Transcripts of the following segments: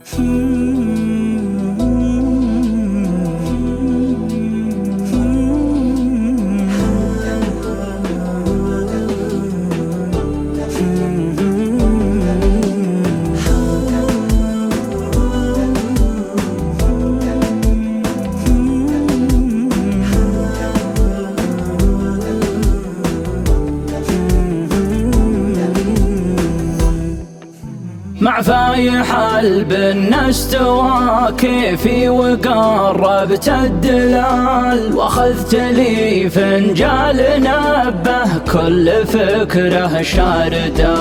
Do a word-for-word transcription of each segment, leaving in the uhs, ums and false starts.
مع فايح البن استوى كيفي وقربت الدلال، واخذت لي فنجال نبه كل فكره شارده.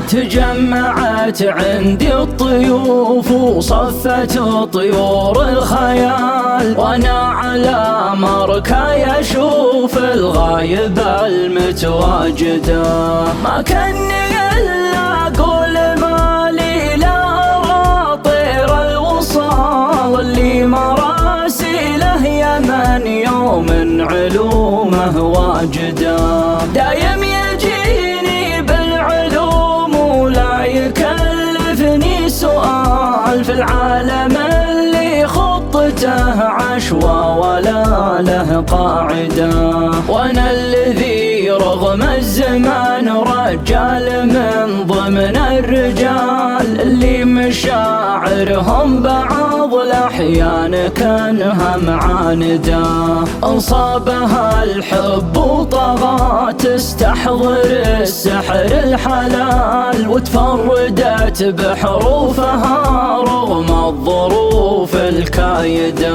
تجمعت عندي الطيوف وصفت طيور الخيال، وانا على مركاي اشوف الغايب المتواجده. ما كني الا اقول مالي لا أرى طير الوصال، اللي مراسيله يمن يوم علومه واجده. دايم يجيني بالعلوم ولا يكلفني سؤال، في العالم اللي خطته عشوى ولا له قاعده. وانا الذي رغم الزمان رجال من ضمن الرجال، اللي مشاعرهم بعض الأحيان كانها معانده. انصابها الحب وطغى تستحضر السحر الحلال، وتفردت بحروفها رغم الظروف الكايده.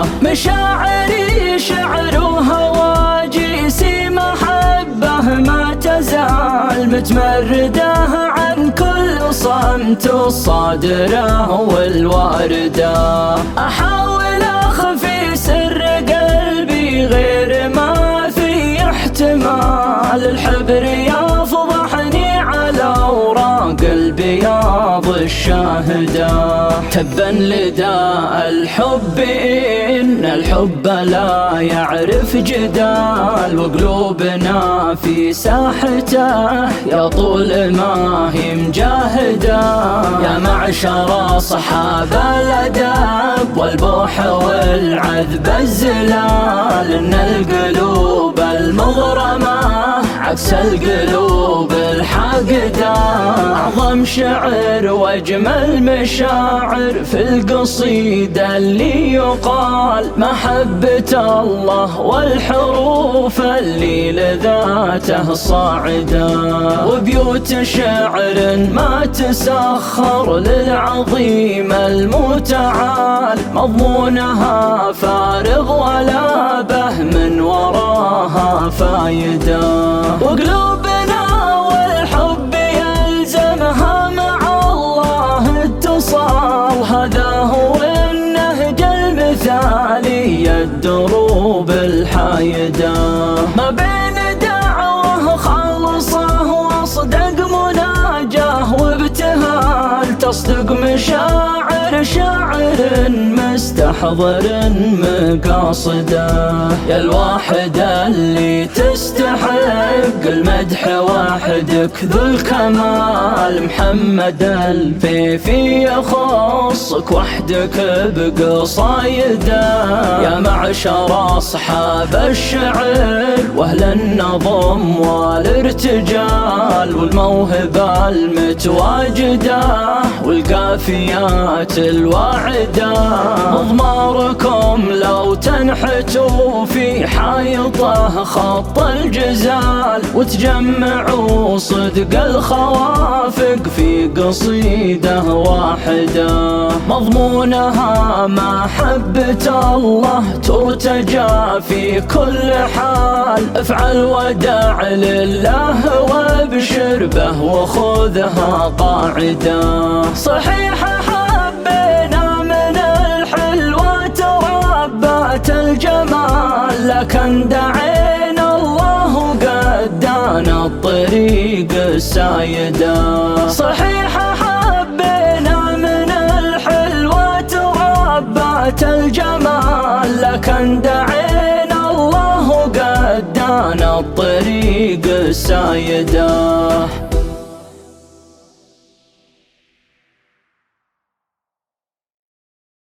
مشاعري شعر وهواجسي محبه ما تزال متمرده عن كل صمت الصادره والوارده. احاول اخفي سر قلبي غير ما في احتمال، الحبر يفضحني على اوراق البياض الشاهده. تبا لداء الحب إن الحب لا يعرف جدال، وقلوبنا في ساحته يطول ما هي مجاهده. يا معشر أصحاب الأدب والبوح والعذب الزلال، إن القلوب المغرمة عكس القلوب الحاقدة. أعظم شعر واجمل مشاعر في القصيدة اللي يقال، محبة الله والحروف اللي لذاته صاعدة. وبيوت شعر ما تسخر للعظيم المتعال، مضمونها فارغ ولا به من وراها فايدة. وقلوبنا والحب يلزمها مع الله اتصال، هذا هو النهج المثالي الدروب الحايدة. ما بين دعوة خالصة واصدق مناجاه وابتهال، تصدق مشاعر شاعر مستحضر مقاصده. يا الواحدة اللي تستحق المدح وحدك ذو الكمال، محمد الفيفي يخصك وحدك بقصايده. يا معشر أصحاب الشعر واهل النظم والارتجال، والموهبة المتواجده والقافيات الواعده. مضماركم لو تنحتوا في حائطه خط الجزال، وتجمعوا صدق الخوافق في قصيده واحده. مضمونها محبة الله ترتجى في كل حال، افعل ودع لله وابشر به وخذها قاعده. صحيح حبينا من الحلوة تربت الجمال، لكن دعينا الله قدانا الطريق السايده. صحيح